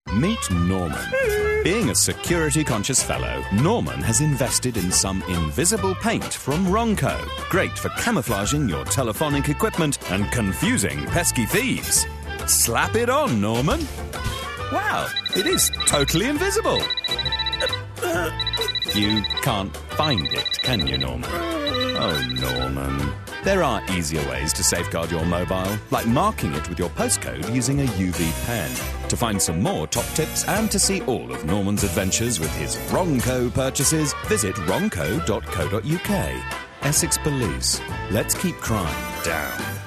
Meet Norman. Being a security-conscious fellow, Norman has invested in some invisible paint from Ronco. Great for camouflaging your telephonic equipment and confusing pesky thieves. Slap it on, Norman. Wow, it is totally invisible. You can't find it, can you, Norman? Oh, Norman. There are easier ways to safeguard your mobile, like marking it with your postcode using a UV pen. To find some more top tips and to see all of Norman's adventures with his Ronco purchases, visit ronco.co.uk. Essex Police. Let's keep crime down.